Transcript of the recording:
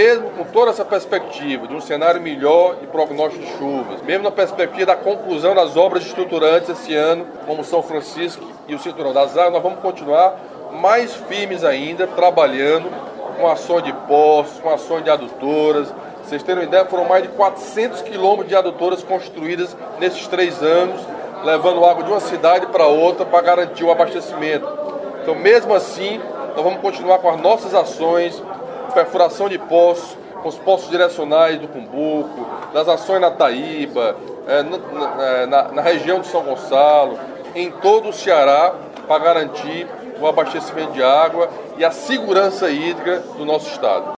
mesmo com toda essa perspectiva de um cenário melhor e prognóstico de chuvas, mesmo na perspectiva da conclusão das obras estruturantes esse ano, como São Francisco e o Cinturão das Águas, nós vamos continuar mais firmes ainda, trabalhando com ações de poços, com ações de adutoras. Vocês terem uma ideia, foram mais de 400 quilômetros de adutoras construídas nesses 3 anos, levando água de uma cidade para outra para garantir o abastecimento. Então, mesmo assim, nós vamos continuar com as nossas ações, perfuração de poços, com os poços direcionais do Cumbuco, das ações na Taíba, na região de São Gonçalo, em todo o Ceará, para garantir o abastecimento de água e a segurança hídrica do nosso estado.